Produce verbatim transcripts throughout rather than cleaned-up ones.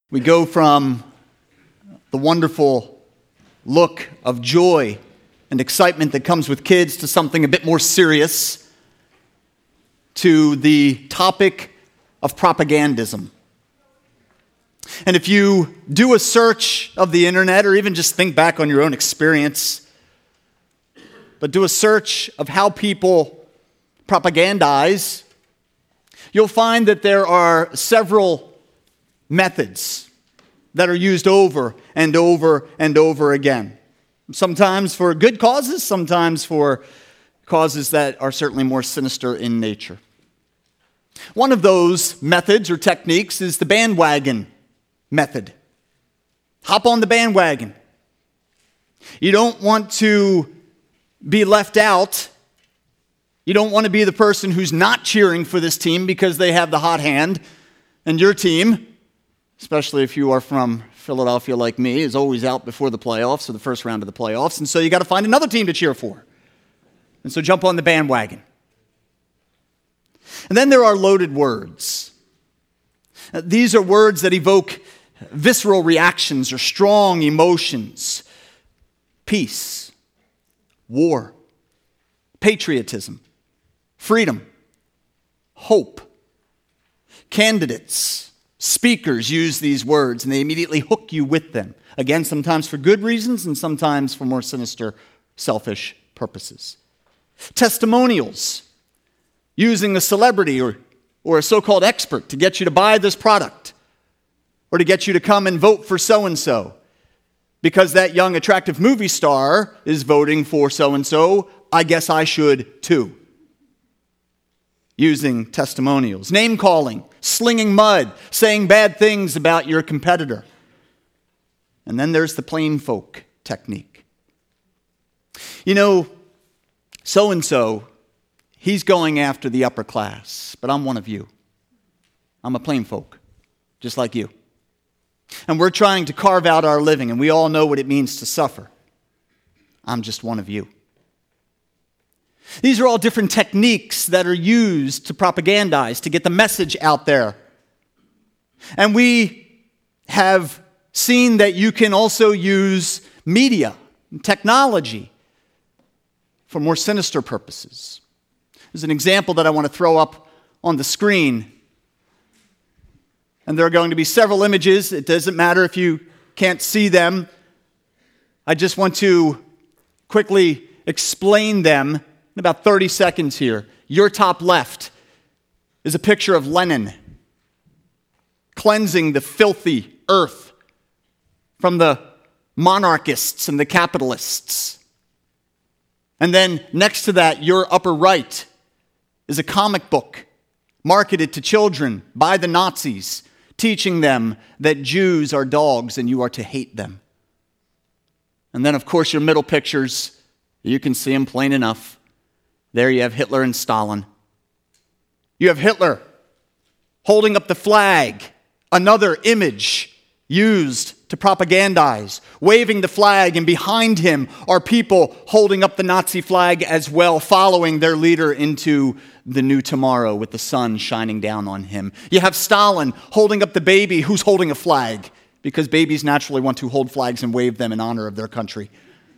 We go from the wonderful look of joy and excitement that comes with kids to something a bit more serious, to the topic of propagandism. And if you do a search of the internet, or even just think back on your own experience, but do a search of how people propagandize, you'll find that there are several methods that are used over and over and over again. Sometimes for good causes, sometimes for causes that are certainly more sinister in nature. One of those methods or techniques is the bandwagon method. Hop on the bandwagon. You don't want to be left out. You don't want to be the person who's not cheering for this team because they have the hot hand, and your team, especially if you are from Philadelphia like me, is always out before the playoffs or the first round of the playoffs, and so you got to find another team to cheer for. And so jump on the bandwagon. And then there are loaded words. These are words that evoke visceral reactions or strong emotions. Peace, war, patriotism, freedom, hope. Candidates, speakers use these words and they immediately hook you with them. Again, sometimes for good reasons and sometimes for more sinister, selfish purposes. Testimonials, using a celebrity or, or a so-called expert to get you to buy this product or to get you to come and vote for so-and-so. Because that young, attractive movie star is voting for so-and-so, I guess I should too. Using testimonials. Name-calling, slinging mud, saying bad things about your competitor. And then there's the plain folk technique. You know, so-and-so, he's going after the upper class, but I'm one of you. I'm a plain folk, just like you. And we're trying to carve out our living, and we all know what it means to suffer. I'm just one of you. These are all different techniques that are used to propagandize, to get the message out there. And we have seen that you can also use media and technology for more sinister purposes. There's an example that I want to throw up on the screen. And there are going to be several images. It doesn't matter if you can't see them. I just want to quickly explain them in about thirty seconds here. Your top left is a picture of Lenin cleansing the filthy earth from the monarchists and the capitalists. And then next to that, your upper right is a comic book marketed to children by the Nazis, teaching them that Jews are dogs and you are to hate them. And then, of course, your middle pictures, you can see them plain enough. There you have Hitler and Stalin. You have Hitler holding up the flag, another image used to propagandize, waving the flag, and behind him are people holding up the Nazi flag as well, following their leader into the new tomorrow with the sun shining down on him. You have Stalin holding up the baby who's holding a flag, because babies naturally want to hold flags and wave them in honor of their country.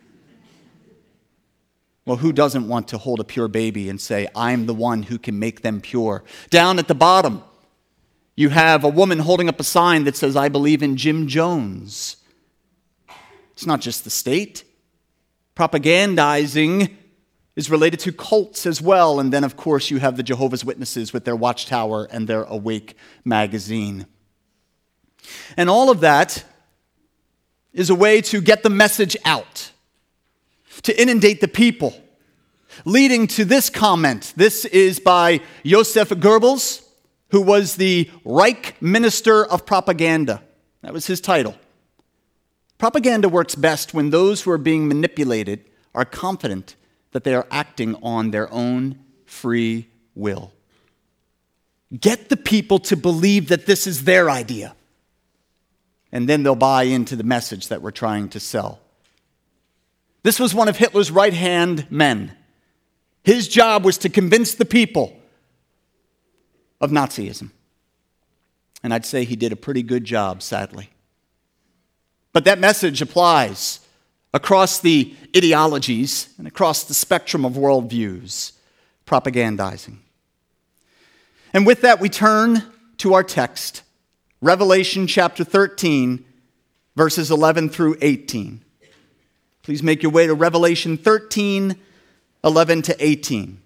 Well, who doesn't want to hold a pure baby and say, I'm the one who can make them pure? Down at the bottom, you have a woman holding up a sign that says, I believe in Jim Jones. It's not just the state. Propagandizing is related to cults as well. And then, of course, you have the Jehovah's Witnesses with their Watchtower and their Awake magazine. And all of that is a way to get the message out, to inundate the people, leading to this comment. This is by Joseph Goebbels, who was the Reich Minister of Propaganda. That was his title. Propaganda works best when those who are being manipulated are confident that they are acting on their own free will. Get the people to believe that this is their idea, and then they'll buy into the message that we're trying to sell. This was one of Hitler's right-hand men. His job was to convince the people of Nazism. And I'd say he did a pretty good job, sadly. But that message applies across the ideologies and across the spectrum of worldviews, propagandizing. And with that, we turn to our text, Revelation chapter thirteen, verses eleven through eighteen. Please make your way to Revelation thirteen, eleven to eighteen.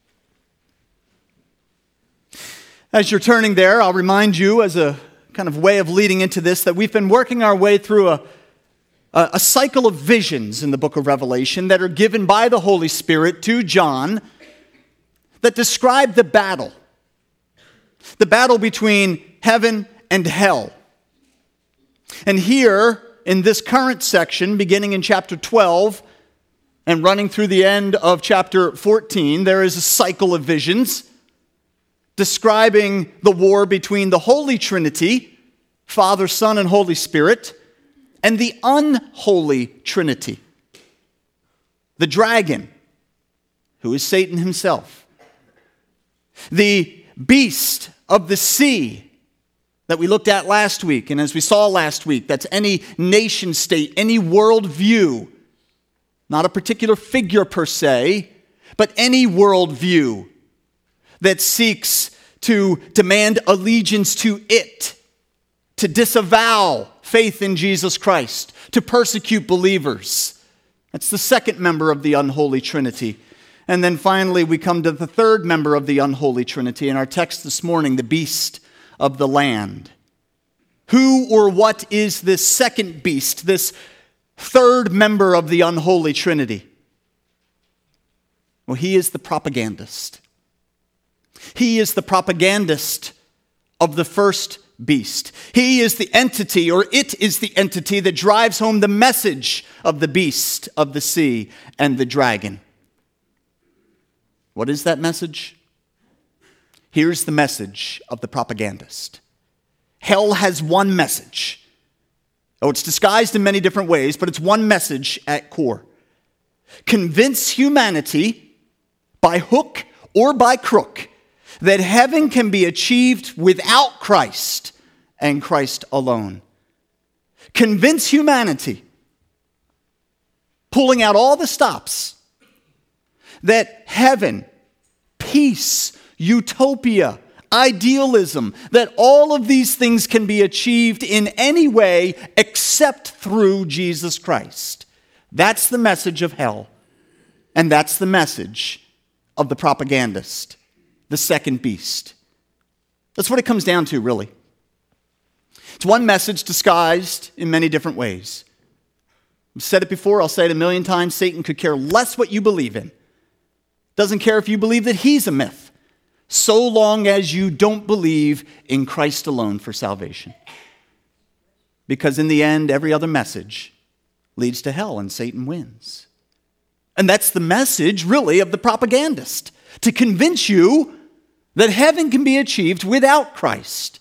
As you're turning there, I'll remind you, as a kind of way of leading into this, that we've been working our way through a, a, a cycle of visions in the book of Revelation that are given by the Holy Spirit to John that describe the battle. The battle between heaven and hell. And here, in this current section, beginning in chapter twelve and running through the end of chapter fourteen, there is a cycle of visions describing the war between the Holy Trinity, Father, Son, and Holy Spirit, and the unholy Trinity, the dragon, who is Satan himself, the beast of the sea that we looked at last week, and as we saw last week, that's any nation state, any worldview, not a particular figure per se, but any worldview that seeks to demand allegiance to it, to disavow faith in Jesus Christ, to persecute believers. That's the second member of the unholy Trinity. And then finally, we come to the third member of the unholy Trinity in our text this morning, the beast of the land. Who or what is this second beast, this third member of the unholy Trinity? Well, he is the propagandist. He is the propagandist of the first beast. He is the entity, or it is the entity that drives home the message of the beast of the sea and the dragon. What is that message? Here's the message of the propagandist. Hell has one message. Oh, it's disguised in many different ways, but it's one message at core. Convince humanity by hook or by crook that heaven can be achieved without Christ and Christ alone. Convince humanity, pulling out all the stops, that heaven, peace, utopia, idealism, that all of these things can be achieved in any way except through Jesus Christ. That's the message of hell. And that's the message of the propagandist, the second beast. That's what it comes down to, really. It's one message disguised in many different ways. I've said it before, I'll say it a million times. Satan could care less what you believe in. Doesn't care if you believe that he's a myth, so long as you don't believe in Christ alone for salvation. Because in the end, every other message leads to hell and Satan wins. And that's the message, really, of the propagandist, to convince you that heaven can be achieved without Christ.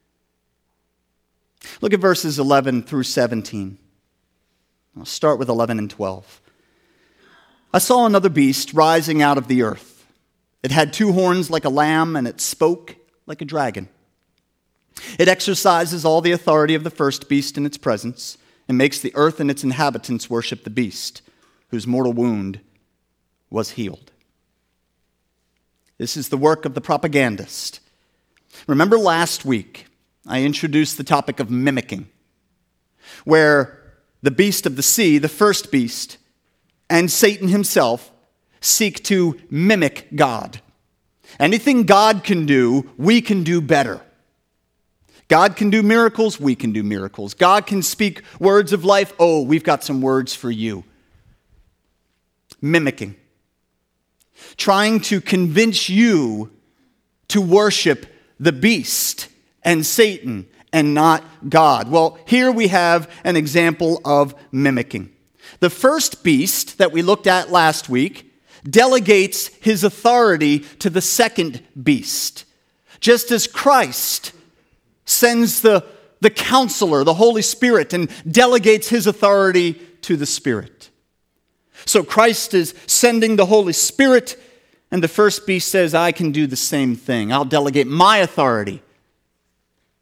Look at verses eleven through seventeen. I'll start with eleven and twelve. I saw another beast rising out of the earth. It had two horns like a lamb, and it spoke like a dragon. It exercises all the authority of the first beast in its presence, and makes the earth and its inhabitants worship the beast, whose mortal wound was healed. This is the work of the propagandist. Remember last week, I introduced the topic of mimicking, where the beast of the sea, the first beast, and Satan himself seek to mimic God. Anything God can do, we can do better. God can do miracles, we can do miracles. God can speak words of life, oh, we've got some words for you. Mimicking. Trying to convince you to worship the beast and Satan and not God. Well, here we have an example of mimicking. The first beast that we looked at last week delegates his authority to the second beast. Just as Christ sends the, the counselor, the Holy Spirit, and delegates his authority to the Spirit. So Christ is sending the Holy Spirit, and the first beast says, I can do the same thing. I'll delegate my authority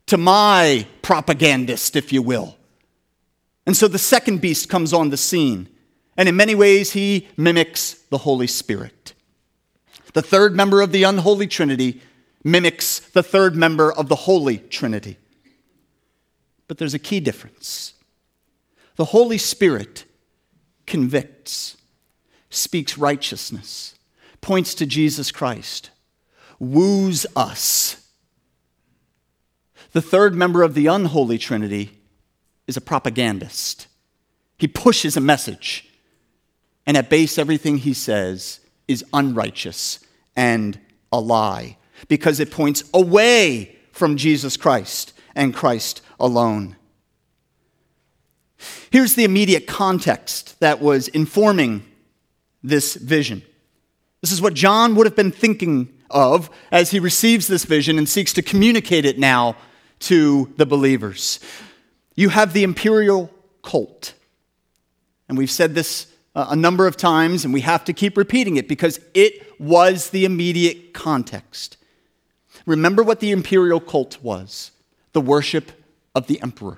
to my propagandist, if you will. And so the second beast comes on the scene. And in many ways, he mimics the Holy Spirit. The third member of the unholy Trinity mimics the third member of the Holy Trinity. But there's a key difference. The Holy Spirit convicts, speaks righteousness, points to Jesus Christ, woos us. The third member of the unholy Trinity is a propagandist. He pushes a message, and at base everything he says is unrighteous and a lie, because it points away from Jesus Christ and Christ alone. Here's the immediate context that was informing this vision. This is what John would have been thinking of as he receives this vision and seeks to communicate it now to the believers. You have the imperial cult. And we've said this a number of times, and we have to keep repeating it because it was the immediate context. Remember what the imperial cult was: the worship of the emperor.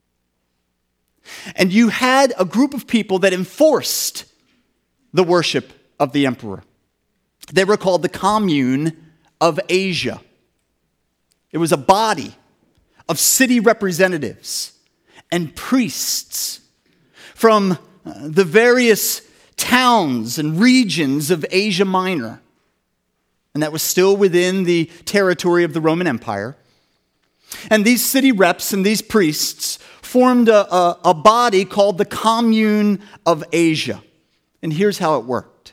And you had a group of people that enforced the worship of the emperor. They were called the Commune of Asia. It was a body of city representatives and priests from the various towns and regions of Asia Minor. And that was still within the territory of the Roman Empire. And these city reps and these priests formed a, a, a body called the Commune of Asia. And here's how it worked.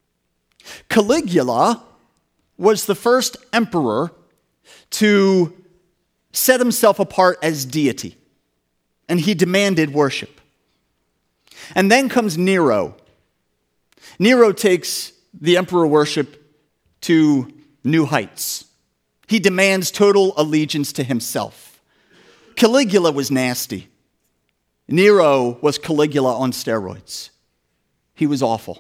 Caligula was the first emperor to set himself apart as deity, and he demanded worship. And then comes Nero. Nero takes the emperor worship to new heights. He demands total allegiance to himself. Caligula was nasty. Nero was Caligula on steroids. He was awful.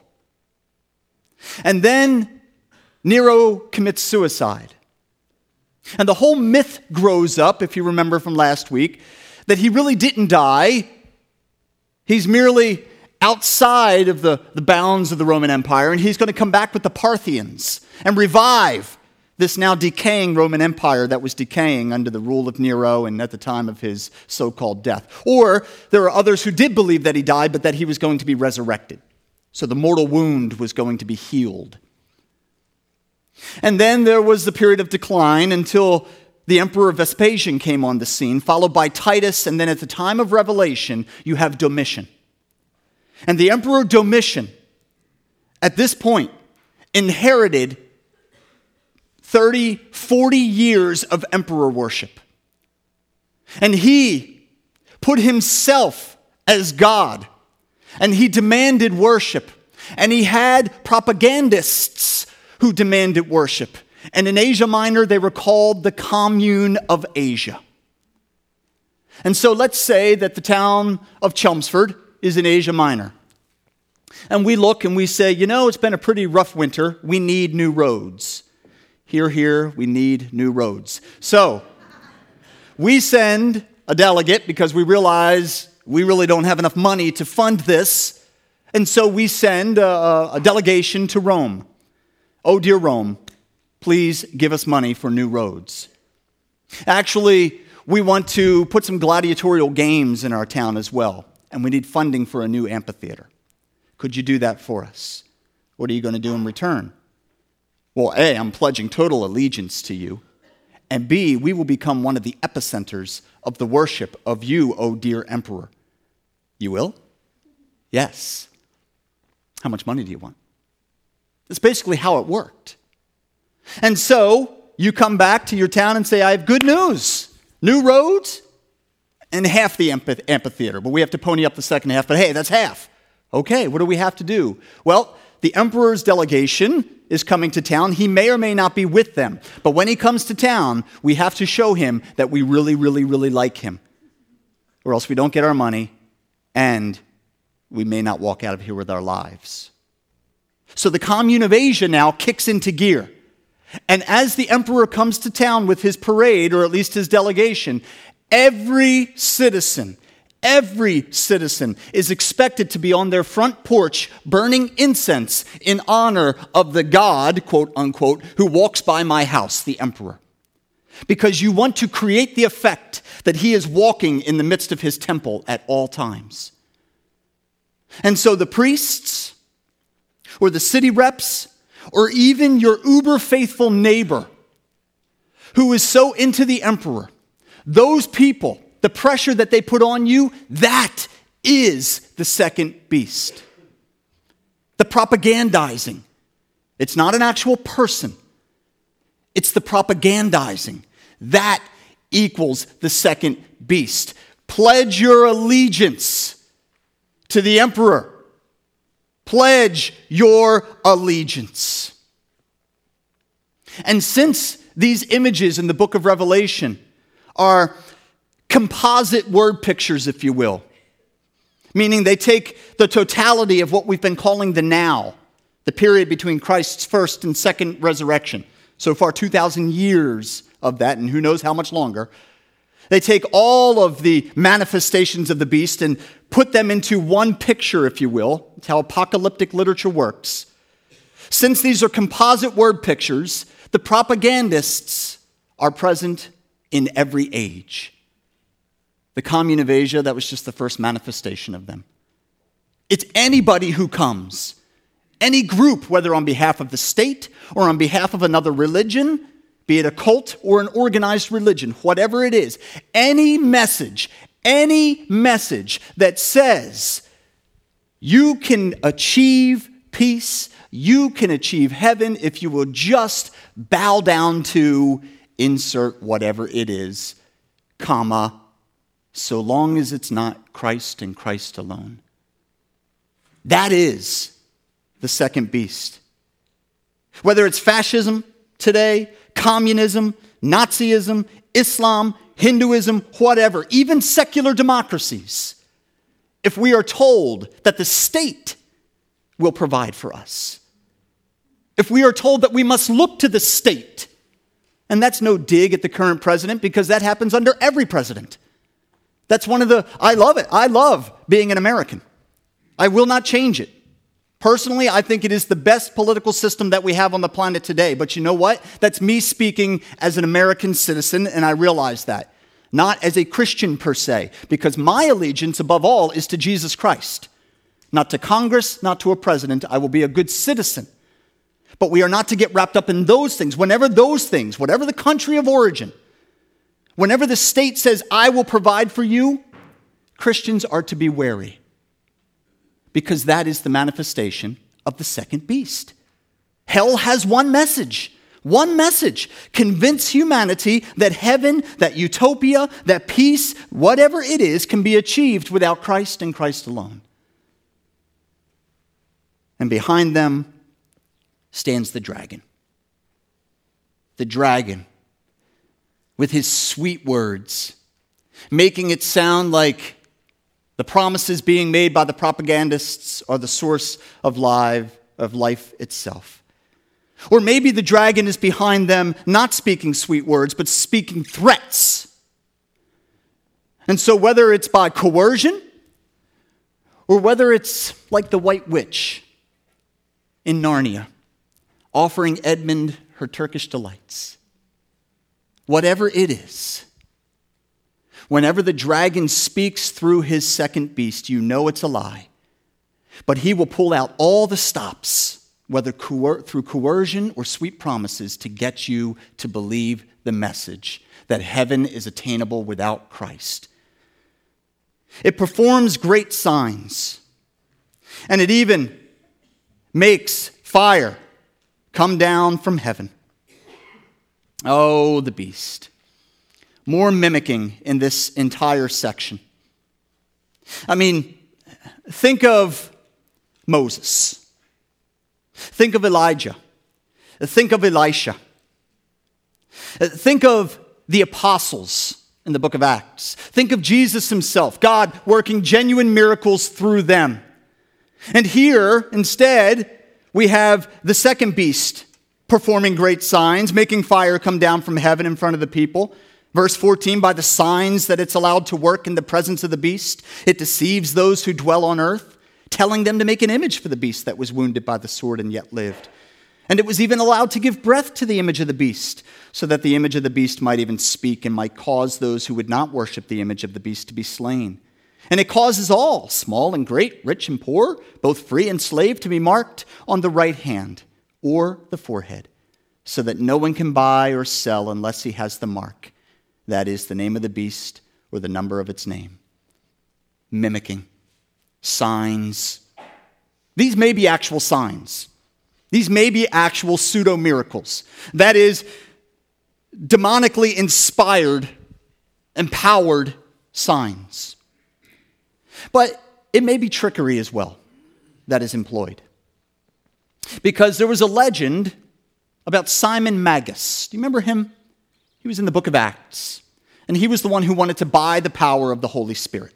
And then Nero commits suicide. And the whole myth grows up, if you remember from last week, that he really didn't die. He's merely outside of the, the bounds of the Roman Empire, and he's going to come back with the Parthians and revive this now decaying Roman Empire that was decaying under the rule of Nero and at the time of his so-called death. Or there are others who did believe that he died, but that he was going to be resurrected. So the mortal wound was going to be healed. And then there was the period of decline until the Emperor Vespasian came on the scene, followed by Titus, and then at the time of Revelation, you have Domitian. And the Emperor Domitian, at this point, inherited thirty, forty years of emperor worship. And he put himself as God, and he demanded worship. And he had propagandists who demanded worship. And in Asia Minor, they were called the Commune of Asia. And so let's say that the town of Chelmsford is in Asia Minor. And we look and we say, you know, it's been a pretty rough winter. We need new roads. Here, here, we need new roads. So we send a delegate because we realize we really don't have enough money to fund this. And so we send a, a delegation to Rome. Oh, dear Rome, please give us money for new roads. Actually, we want to put some gladiatorial games in our town as well, and we need funding for a new amphitheater. Could you do that for us? What are you going to do in return? Well, A, I'm pledging total allegiance to you, and B, we will become one of the epicenters of the worship of you, O dear emperor. You will? Yes. How much money do you want? That's basically how it worked. And so you come back to your town and say, I have good news. New roads and half the amphitheater. But we have to pony up the second half. But hey, that's half. Okay, what do we have to do? Well, the emperor's delegation is coming to town. He may or may not be with them. But when he comes to town, we have to show him that we really, really, really like him. Or else we don't get our money and we may not walk out of here with our lives. So the Commune of Asia now kicks into gear. And as the emperor comes to town with his parade, or at least his delegation, every citizen, every citizen is expected to be on their front porch burning incense in honor of the God, quote unquote, who walks by my house, the emperor. Because you want to create the effect that he is walking in the midst of his temple at all times. And so the priests, or the city reps, or even your uber faithful neighbor who is so into the emperor, those people, the pressure that they put on you, that is the second beast. The propagandizing. It's not an actual person. It's the propagandizing. That equals the second beast. Pledge your allegiance to the emperor. Pledge your allegiance. And since these images in the book of Revelation are composite word pictures, if you will, meaning they take the totality of what we've been calling the now, the period between Christ's first and second resurrection, so far two thousand years of that, and who knows how much longer. They take all of the manifestations of the beast and put them into one picture, if you will. It's how apocalyptic literature works. Since these are composite word pictures, the propagandists are present in every age. The Commune of Asia, that was just the first manifestation of them. It's anybody who comes, any group, whether on behalf of the state or on behalf of another religion, be it a cult or an organized religion, whatever it is, any message, any message that says you can achieve peace, you can achieve heaven if you will just bow down to insert whatever it is, comma, so long as it's not Christ and Christ alone. That is the second beast. Whether it's fascism today, communism, Nazism, Islam, Hinduism, whatever, even secular democracies, if we are told that the state will provide for us, if we are told that we must look to the state, and that's no dig at the current president because that happens under every president. That's one of the, I love it. I love being an American. I will not change it. Personally, I think it is the best political system that we have on the planet today. But you know what? That's me speaking as an American citizen, and I realize that. Not as a Christian per se, because my allegiance above all is to Jesus Christ. Not to Congress, not to a president. I will be a good citizen. But we are not to get wrapped up in those things. Whenever those things, whatever the country of origin, whenever the state says, I will provide for you, Christians are to be wary. Because that is the manifestation of the second beast. Hell has one message. One message. Convince humanity that heaven, that utopia, that peace, whatever it is, can be achieved without Christ and Christ alone. And behind them stands the dragon. The dragon, with his sweet words, making it sound like the promises being made by the propagandists are the source of life, of life itself. Or maybe the dragon is behind them, not speaking sweet words, but speaking threats. And so whether it's by coercion, or whether it's like the White Witch in Narnia, offering Edmund her Turkish delights, whatever it is, whenever the dragon speaks through his second beast, you know it's a lie. But he will pull out all the stops, whether coer- through coercion or sweet promises, to get you to believe the message that heaven is attainable without Christ. It performs great signs, and it even makes fire come down from heaven. Oh, the beast. More mimicking in this entire section. I mean, think of Moses. Think of Elijah. Think of Elisha. Think of the apostles in the book of Acts. Think of Jesus himself, God working genuine miracles through them. And here, instead, we have the second beast performing great signs, making fire come down from heaven in front of the people. Verse fourteen, by the signs that it's allowed to work in the presence of the beast, it deceives those who dwell on earth, telling them to make an image for the beast that was wounded by the sword and yet lived. And it was even allowed to give breath to the image of the beast, so that the image of the beast might even speak and might cause those who would not worship the image of the beast to be slain. And it causes all, small and great, rich and poor, both free and slave, to be marked on the right hand or the forehead, so that no one can buy or sell unless he has the mark, that is, the name of the beast or the number of its name. Mimicking, signs. These may be actual signs. These may be actual pseudo-miracles. That is, demonically inspired, empowered signs. But it may be trickery as well that is employed. Because there was a legend about Simon Magus. Do you remember him? He was in the book of Acts. And he was the one who wanted to buy the power of the Holy Spirit.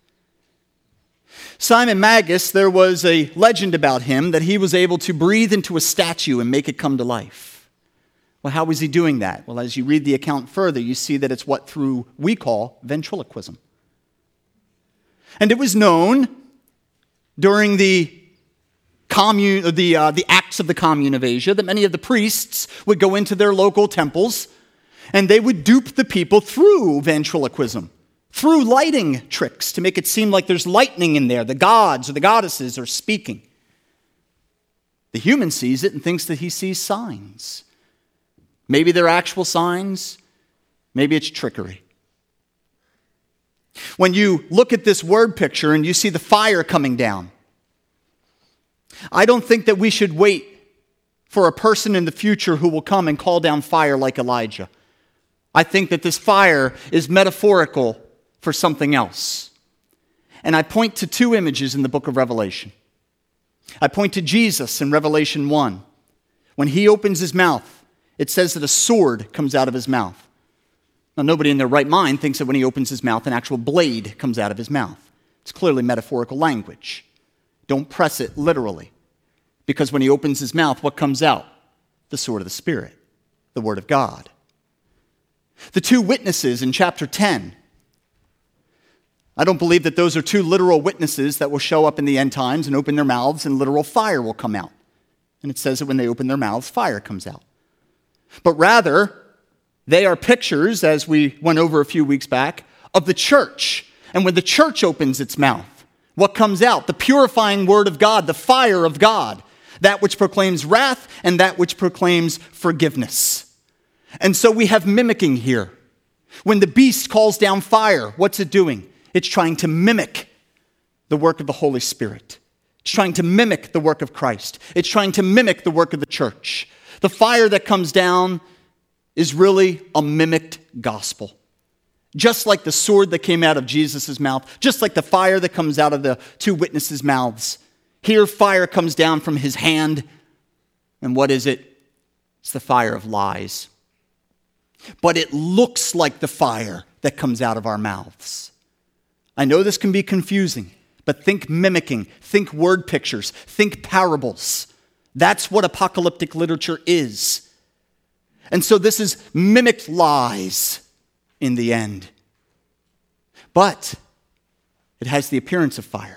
Simon Magus, there was a legend about him that he was able to breathe into a statue and make it come to life. Well, how was he doing that? Well, as you read the account further, you see that it's what through we call ventriloquism. And it was known during the commune, the, uh, the acts of the Commune of Asia that many of the priests would go into their local temples and they would dupe the people through ventriloquism, through lighting tricks to make it seem like there's lightning in there. The gods or the goddesses are speaking. The human sees it and thinks that he sees signs. Maybe they're actual signs. Maybe it's trickery. When you look at this word picture and you see the fire coming down, I don't think that we should wait for a person in the future who will come and call down fire like Elijah. I think that this fire is metaphorical for something else. And I point to two images in the book of Revelation. I point to Jesus in Revelation one. When he opens his mouth, it says that a sword comes out of his mouth. Now, nobody in their right mind thinks that when he opens his mouth, an actual blade comes out of his mouth. It's clearly metaphorical language. Don't press it literally. Because when he opens his mouth, what comes out? The sword of the Spirit, the Word of God. The two witnesses in chapter ten, I don't believe that those are two literal witnesses that will show up in the end times and open their mouths and literal fire will come out. And it says that when they open their mouths, fire comes out. But rather, they are pictures, as we went over a few weeks back, of the church. And when the church opens its mouth, what comes out? The purifying word of God, the fire of God, that which proclaims wrath and that which proclaims forgiveness. And so we have mimicking here. When the beast calls down fire, what's it doing? It's trying to mimic the work of the Holy Spirit. It's trying to mimic the work of Christ. It's trying to mimic the work of the church. The fire that comes down is really a mimicked gospel. Just like the sword that came out of Jesus' mouth, just like the fire that comes out of the two witnesses' mouths. Here, fire comes down from his hand. And what is it? It's the fire of lies. But it looks like the fire that comes out of our mouths. I know this can be confusing, but think mimicking, think word pictures, think parables. That's what apocalyptic literature is. And so this is mimicked lies in the end. But it has the appearance of fire.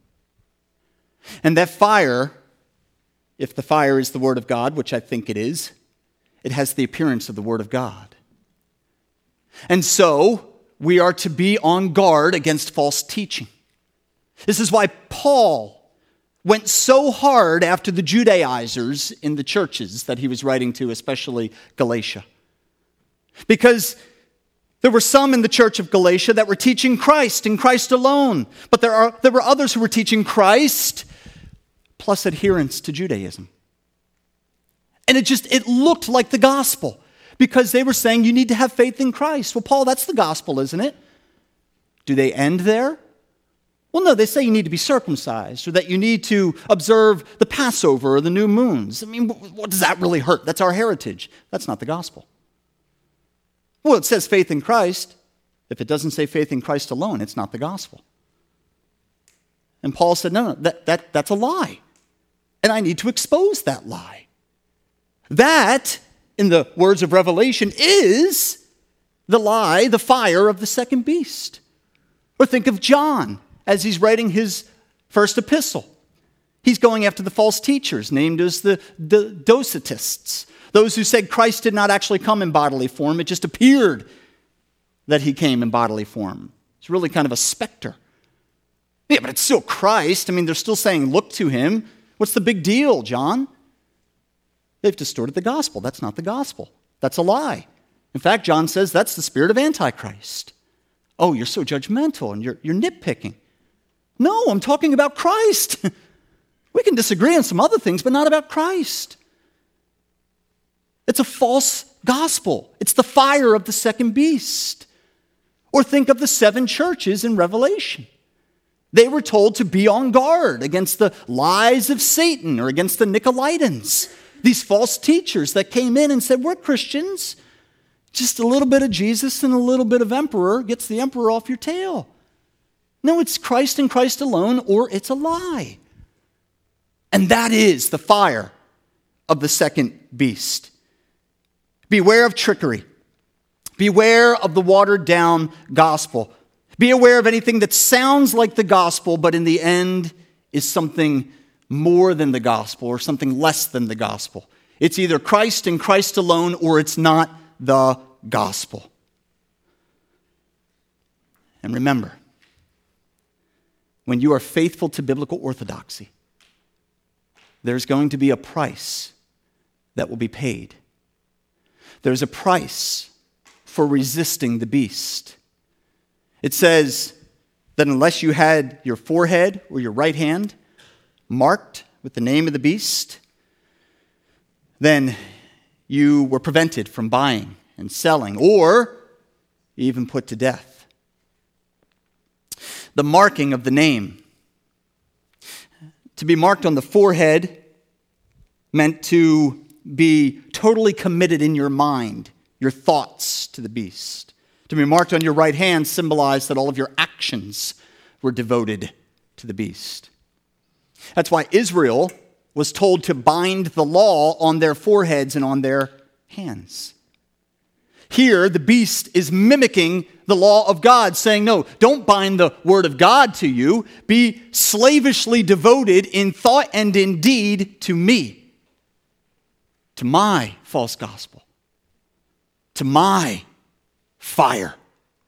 And that fire, if the fire is the Word of God, which I think it is, it has the appearance of the Word of God. And so we are to be on guard against false teaching. This is why Paul went so hard after the Judaizers in the churches that he was writing to, especially Galatia. Because there were some in the church of Galatia that were teaching Christ and Christ alone. But there are there were others who were teaching Christ plus adherence to Judaism. And it just, it looked like the gospel. Because they were saying you need to have faith in Christ. Well, Paul, that's the gospel, isn't it? Do they end there? Well, no, they say you need to be circumcised or that you need to observe the Passover or the new moons. I mean, what does that really hurt? That's our heritage. That's not the gospel. Well, it says faith in Christ. If it doesn't say faith in Christ alone, it's not the gospel. And Paul said, no, no, that, that, that's a lie. And I need to expose that lie. That, in the words of Revelation, is the lie, the fire of the second beast. Or think of John as he's writing his first epistle. He's going after the false teachers, named as the, the Docetists, those who said Christ did not actually come in bodily form. It just appeared that he came in bodily form. It's really kind of a specter. Yeah, but it's still Christ. I mean, they're still saying, look to him. What's the big deal, John? They've distorted the gospel. That's not the gospel. That's a lie. In fact, John says that's the spirit of Antichrist. Oh, you're so judgmental and you're, you're nitpicking. No, I'm talking about Christ. We can disagree on some other things, but not about Christ. It's a false gospel. It's the fire of the second beast. Or think of the seven churches in Revelation. They were told to be on guard against the lies of Satan or against the Nicolaitans, these false teachers that came in and said, we're Christians. Just a little bit of Jesus and a little bit of emperor gets the emperor off your tail. No, it's Christ and Christ alone, or it's a lie. And that is the fire of the second beast. Beware of trickery. Beware of the watered down gospel. Be aware of anything that sounds like the gospel, but in the end is something more than the gospel or something less than the gospel. It's either Christ and Christ alone, or it's not the gospel. And remember, when you are faithful to biblical orthodoxy, there's going to be a price that will be paid. There's a price for resisting the beast. It says that unless you had your forehead or your right hand marked with the name of the beast, then you were prevented from buying and selling, or even put to death. The marking of the name. To be marked on the forehead meant to be totally committed in your mind, your thoughts to the beast. To be marked on your right hand symbolized that all of your actions were devoted to the beast. That's why Israel was told to bind the law on their foreheads and on their hands. Here, the beast is mimicking the law of God, saying, no, don't bind the word of God to you. Be slavishly devoted in thought and in deed to me, to my false gospel, to my fire,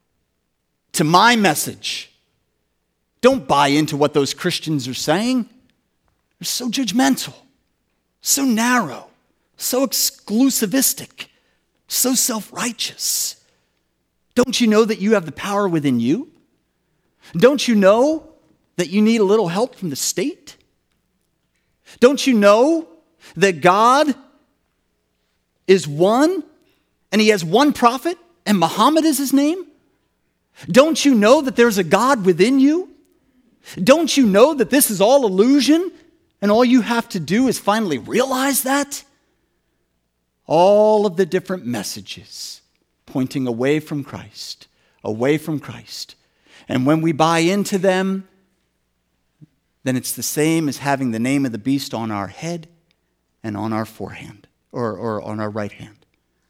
to my message. Don't buy into what those Christians are saying. They're so judgmental, so narrow, so exclusivistic, so self-righteous. Don't you know that you have the power within you? Don't you know that you need a little help from the state? Don't you know that God is one and he has one prophet and Muhammad is his name? Don't you know that there's a God within you? Don't you know that this is all illusion and all you have to do is finally realize that? All of the different messages pointing away from Christ, away from Christ. And when we buy into them, then it's the same as having the name of the beast on our head and on our forehand, or, or on our right hand.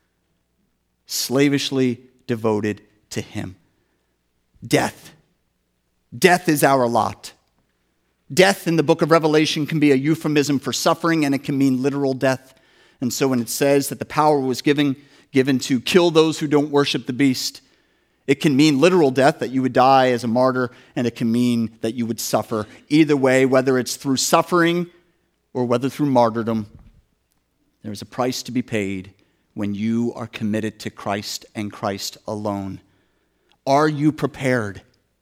Slavishly devoted to him. Death. Death is our lot. Death in the book of Revelation can be a euphemism for suffering, and it can mean literal death. And so when it says that the power was given, given to kill those who don't worship the beast, it can mean literal death, that you would die as a martyr, and it can mean that you would suffer. Either way, whether it's through suffering or whether through martyrdom, there is a price to be paid when you are committed to Christ and Christ alone. Are you prepared?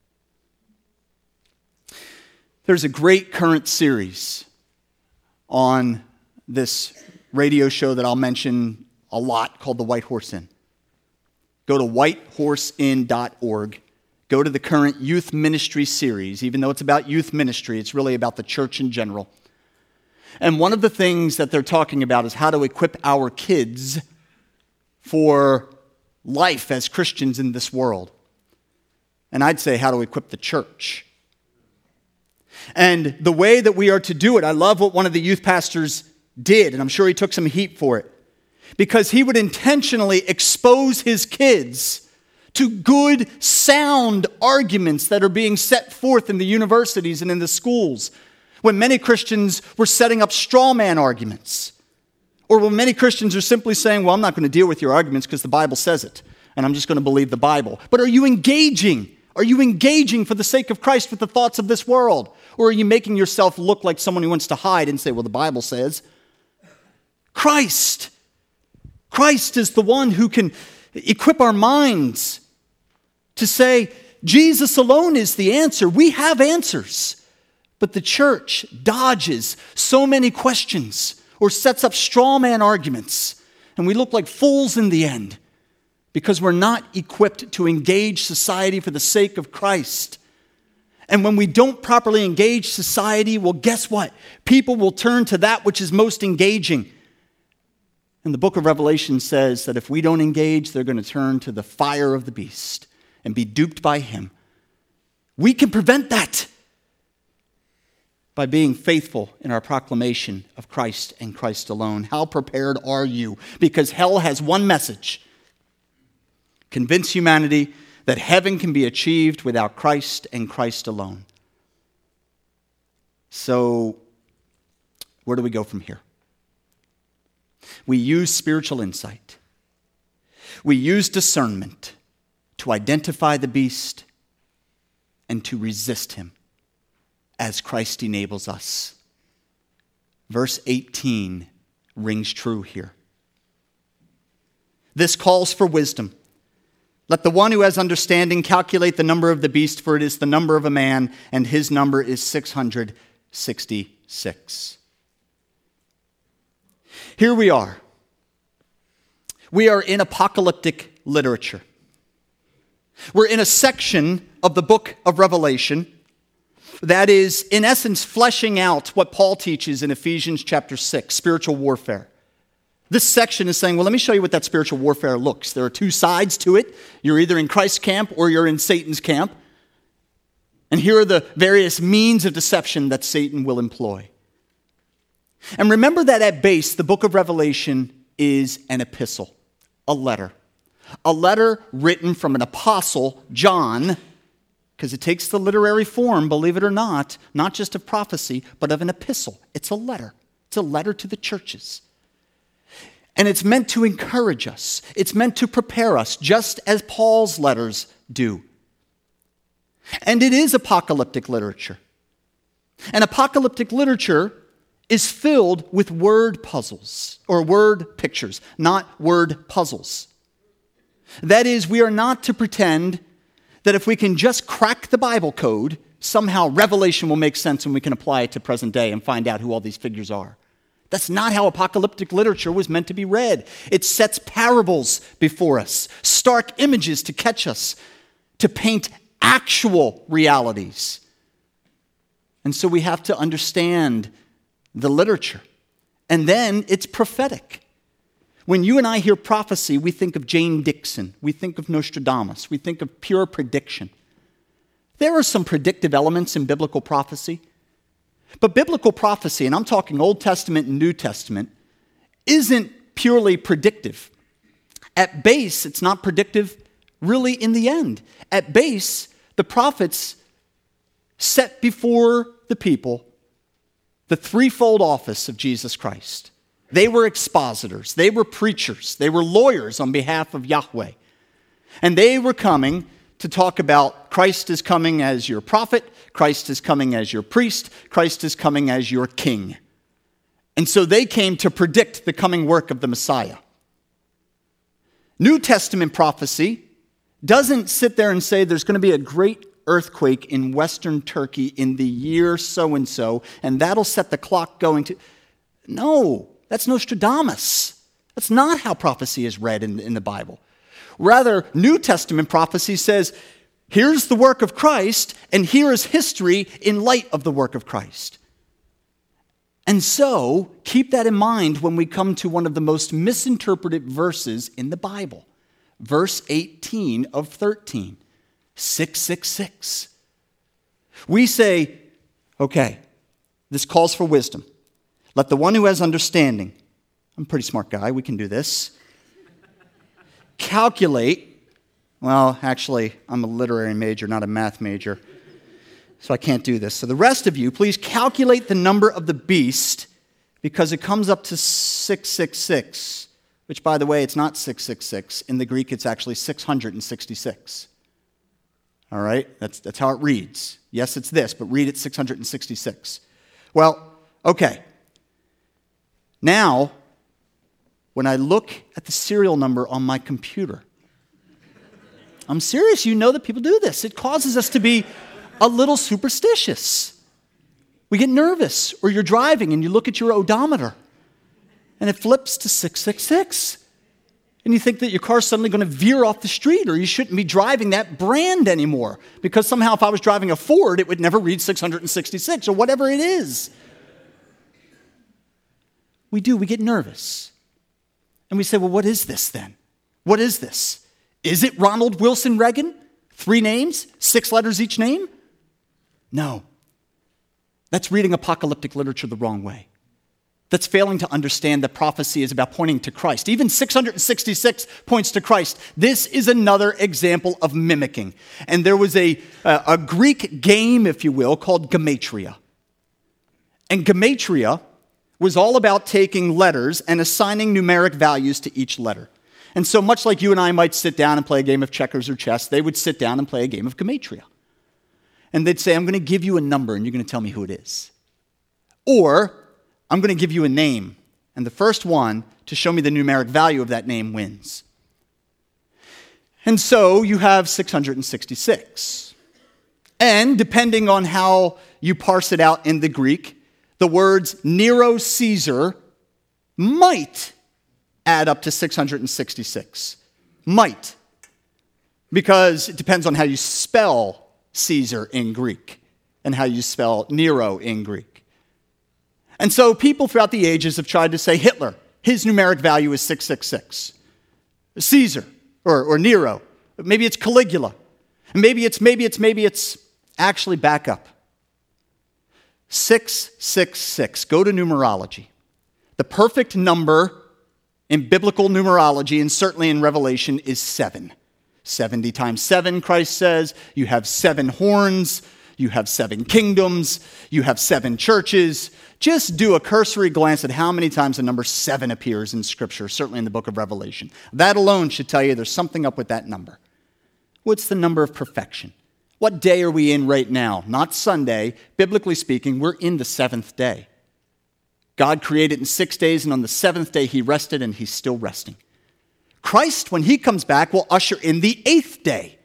There's a great current series on this radio show that I'll mention a lot called The White Horse Inn. Go to white horse inn dot org. Go to the current youth ministry series. Even though it's about youth ministry, it's really about the church in general. And one of the things that they're talking about is how to equip our kids for life as Christians in this world. And I'd say how to equip the church. And the way that we are to do it, I love what one of the youth pastors did, and I'm sure he took some heat for it. because he would intentionally expose his kids to good, sound arguments that are being set forth in the universities and in the schools, when many Christians were setting up straw man arguments. Or when many Christians are simply saying, well, I'm not going to deal with your arguments because the Bible says it, and I'm just going to believe the Bible. But are you engaging? Are you engaging for the sake of Christ with the thoughts of this world? Or are you making yourself look like someone who wants to hide and say, well, the Bible says? Christ. Christ is the one who can equip our minds to say, Jesus alone is the answer. We have answers. But the church dodges so many questions or sets up straw man arguments, and we look like fools in the end because we're not equipped to engage society for the sake of Christ. And when we don't properly engage society, well, guess what? People will turn to that which is most engaging. And the book of Revelation says that if we don't engage, they're going to turn to the fire of the beast and be duped by him. We can prevent that by being faithful in our proclamation of Christ and Christ alone. How prepared are you? Because hell has one message: convince humanity that heaven can be achieved without Christ and Christ alone. So, where do we go from here? We use spiritual insight. We use discernment to identify the beast and to resist him as Christ enables us. Verse eighteen rings true here. This calls for wisdom. Let the one who has understanding calculate the number of the beast, for it is the number of a man, and his number is six hundred sixty-six. Here we are. We are in apocalyptic literature. We're in a section of the book of Revelation that is, in essence, fleshing out what Paul teaches in Ephesians chapter six, spiritual warfare. This section is saying, well, let me show you what that spiritual warfare looks. There are two sides to it. You're either in Christ's camp or you're in Satan's camp. And here are the various means of deception that Satan will employ. And remember that at base, the book of Revelation is an epistle, a letter. A letter written from an apostle, John, because it takes the literary form, believe it or not, not just of prophecy, but of an epistle. It's a letter. It's a letter to the churches. And it's meant to encourage us. It's meant to prepare us, just as Paul's letters do. And it is apocalyptic literature. And apocalyptic literature is filled with word puzzles, or word pictures, not word puzzles. That is, we are not to pretend that if we can just crack the Bible code, somehow Revelation will make sense and we can apply it to present day and find out who all these figures are. That's not how apocalyptic literature was meant to be read. It sets parables before us, stark images to catch us, to paint actual realities. And so we have to understand the literature. And then it's prophetic. When you and I hear prophecy, we think of Jane Dixon. We think of Nostradamus. We think of pure prediction. There are some predictive elements in biblical prophecy. But biblical prophecy, and I'm talking Old Testament and New Testament, isn't purely predictive. At base, it's not predictive really in the end. At base, the prophets set before the people the threefold office of Jesus Christ. They were expositors. They were preachers. They were lawyers on behalf of Yahweh. And they were coming to talk about Christ is coming as your prophet, Christ is coming as your priest, Christ is coming as your king. And so they came to predict the coming work of the Messiah. New Testament prophecy doesn't sit there and say there's going to be a great earthquake in Western Turkey in the year so-and-so, and that'll set the clock going to... No, that's Nostradamus. That's not how prophecy is read in, in the Bible. Rather, New Testament prophecy says, here's the work of Christ, and here is history in light of the work of Christ. And so, keep that in mind when we come to one of the most misinterpreted verses in the Bible. Verse eighteen of thirteen. six six six. We say, okay, this calls for wisdom. Let the one who has understanding I'm a pretty smart guy. We can do this. Calculate. Well, actually, I'm a literary major, not a math major, so I can't do this. So the rest of you, please calculate the number of the beast, because it comes up to six six six, which, by the way, it's not six six six. In the Greek, it's actually six hundred sixty-six. All right? That's, that's how it reads. Yes, it's this, but read it six hundred sixty-six. Well, okay. Now, when I look at the serial number on my computer, I'm serious, you know that people do this. It causes us to be a little superstitious. We get nervous, or you're driving and you look at your odometer and it flips to six six six. And you think that your car's suddenly going to veer off the street, or you shouldn't be driving that brand anymore because somehow if I was driving a Ford, it would never read six hundred sixty-six or whatever it is. We do, we get nervous. And we say, well, what is this then? What is this? Is it Ronald Wilson Reagan? Three names, six letters each name? No. That's reading apocalyptic literature the wrong way. That's failing to understand that prophecy is about pointing to Christ. Even six hundred sixty-six points to Christ. This is another example of mimicking. And there was a, a, a Greek game, if you will, called gematria. And gematria was all about taking letters and assigning numeric values to each letter. And so much like you and I might sit down and play a game of checkers or chess, they would sit down and play a game of gematria. And they'd say, I'm going to give you a number and you're going to tell me who it is. Or, I'm going to give you a name, and the first one to show me the numeric value of that name wins. And so you have six hundred sixty-six. And depending on how you parse it out in the Greek, the words Nero Caesar might add up to six hundred sixty-six. Might. Because it depends on how you spell Caesar in Greek and how you spell Nero in Greek. And so people throughout the ages have tried to say Hitler, his numeric value is six six six. Caesar, or, or Nero, maybe it's Caligula. Maybe it's, maybe it's, maybe it's actually back up. six six six, go to numerology. The perfect number in biblical numerology, and certainly in Revelation, is seven. seventy times seven, Christ says, you have seven horns, you have seven kingdoms, you have seven churches. Just do a cursory glance at how many times the number seven appears in Scripture, certainly in the book of Revelation. That alone should tell you there's something up with that number. What's the number of perfection? What day are we in right now? Not Sunday. Biblically speaking, we're in the seventh day. God created in six days, and on the seventh day he rested, and he's still resting. Christ, when he comes back, will usher in the eighth day,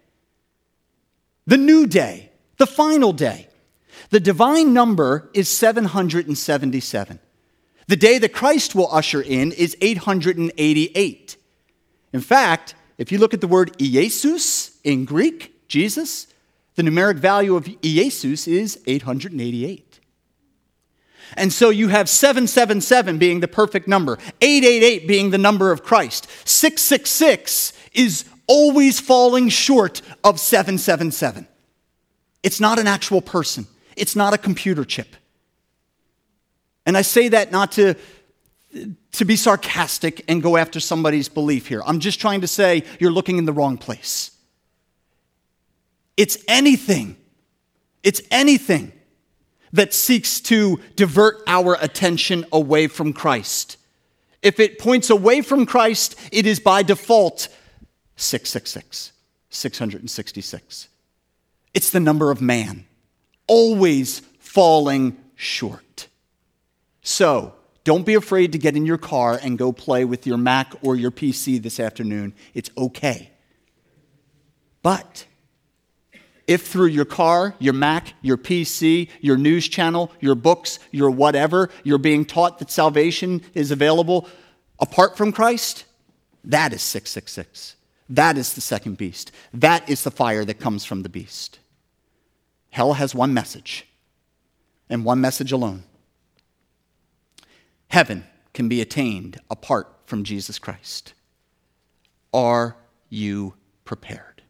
the new day, the final day. The divine number is seven hundred seventy-seven. The day that Christ will usher in is eight hundred eighty-eight. In fact, if you look at the word Iesus in Greek, Jesus, the numeric value of Iesus is eight hundred eighty-eight. And so you have seven seven seven being the perfect number, eight eight eight being the number of Christ. six six six is always falling short of seven seven seven. It's not an actual person. It's not a computer chip. And I say that not to, to be sarcastic and go after somebody's belief here. I'm just trying to say you're looking in the wrong place. It's anything, it's anything that seeks to divert our attention away from Christ. If it points away from Christ, it is by default six six six, six hundred sixty-six. It's the number of man, always falling short. So, don't be afraid to get in your car and go play with your Mac or your P C this afternoon. It's okay. But if through your car, your Mac, your P C, your news channel, your books, your whatever, you're being taught that salvation is available apart from Christ, that is six six six. That is the second beast. That is the fire that comes from the beast. Hell has one message, and one message alone. Heaven can be attained apart from Jesus Christ. Are you prepared?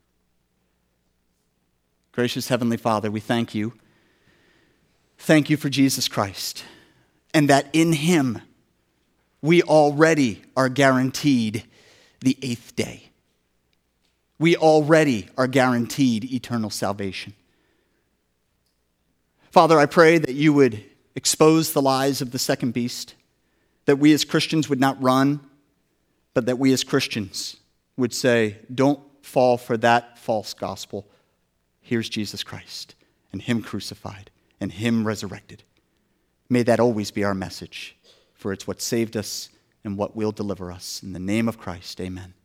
Gracious Heavenly Father, we thank you. Thank you for Jesus Christ, and that in him we already are guaranteed the eighth day. We already are guaranteed eternal salvation. Father, I pray that you would expose the lies of the second beast, that we as Christians would not run, but that we as Christians would say, don't fall for that false gospel. Here's Jesus Christ, and him crucified, and him resurrected. May that always be our message, for it's what saved us and what will deliver us. In the name of Christ, amen.